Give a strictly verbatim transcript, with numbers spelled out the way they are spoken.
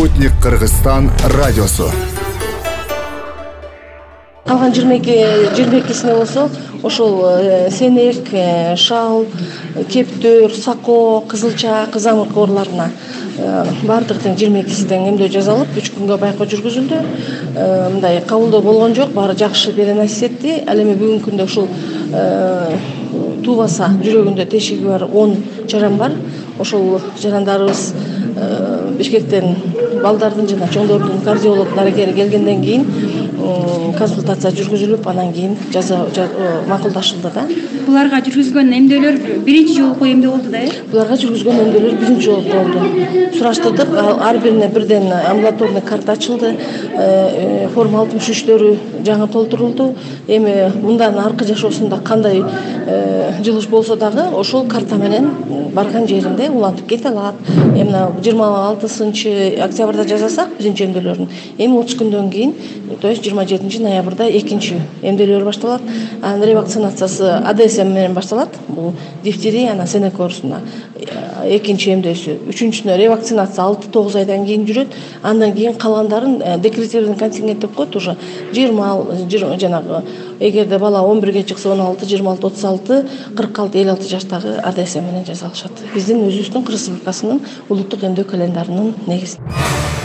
Спутник Кыргызстан радиосу. Калган жыйырма экисине болсо ошол сенек, шал, кептөр, сако, кызылча, кызамык ооруларына баардык тең жыйырма экиси тең эмдөө жасалып, үч күнгө байкоо жүргүзүлдү. Мындай кабылдоо болгон жок, баары жакшы беренасиз этти. Ал эми бүгүнкү күндө ушул туубаса жүрөгүндө тешиги бар он жаран бар. Ошол жарандарыбыз Бишкектен балдардын жана чоңдордун кардиолог дарыгери келгенден кийин консультация жүргүзүлүп, анан кийин жаза макулдашылды да. Буларга жүргүзгөн эмдөөлөр биринчи жолку эмдөө болду да, э? Буларга жүргүзгөн эмдөөлөр биринчи жолку болду. Сураштырдык, ар бирине бирден амбулаторный карта ачылды, форма алтымыш үчтөрү жаңы толтурулду. Эми мындан аркы жашоосунда кандай жылыш болсо дагы ошол карта менен барган жеринде улантып кете алат. Эми жыйырма алтысынчы октябрда жасасак биринчи эмдөөлөрүн, эми отуз күндөн кийин, то есть жыйырма жетинчи ноябрда экинчи эмдөөлөр башталат. Анын ревакцинациясы А Д С М менен башталат. Бул дифтерия, анан сенек оорусуна экинчи эмдөөсү. Үчүнчүсүнө ревакцинация алты тогуз айдан кийин жүрөт. Андан кийин калгандарын декретированный контингент деп коет, уже жыйырма жанагы эгерде бала он бирге чыкса он алты, жыйырма алты, отуз алты, кырк алты, элүү алты жаштагы А Д С М менен жасалышат. Биздин өзүбүздүн Кыргыз Республикасынын улуттук эмдөө календарынын негизинде.